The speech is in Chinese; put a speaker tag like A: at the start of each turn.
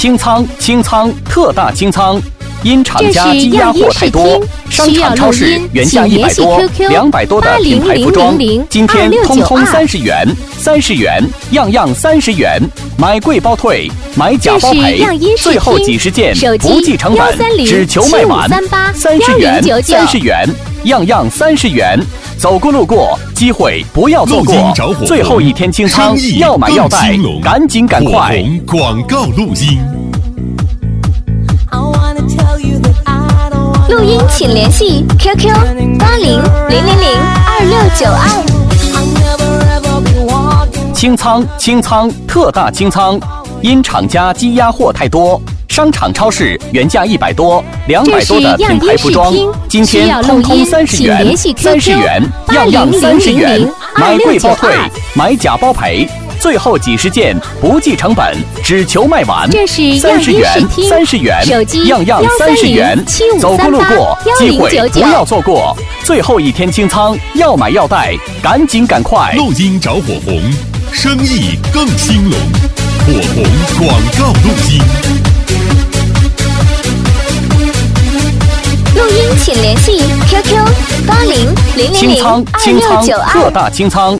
A: 清仓特大清仓，因厂家积压货太多，商场超市原价100多、200多的品牌服装，今天通通30元，30元，样样30元，买贵包退，买假包赔，最后几十件不计成本，只求卖完，30元，30元，样样30元。走过路过，机会不要错过，最后一天清仓，要买要带，赶紧赶快！
B: 广告录音。
C: 录音请联系 QQ80002692。
A: 清仓特大清仓，因厂家积压货太多，商场超市原价100多、200多的品牌服装，今天通通30元，30元，样样30元，买贵包退，买假包赔。最后几十件不计成本，只求卖完，30元，30元，样样30元。走过路过，机会不要错过，最后一天清仓，要买要带，赶紧赶快！
B: 录音找火红，生意更兴隆。火红广告录音。
C: 录音请联系 QQ80002692。
A: 清仓特大清仓。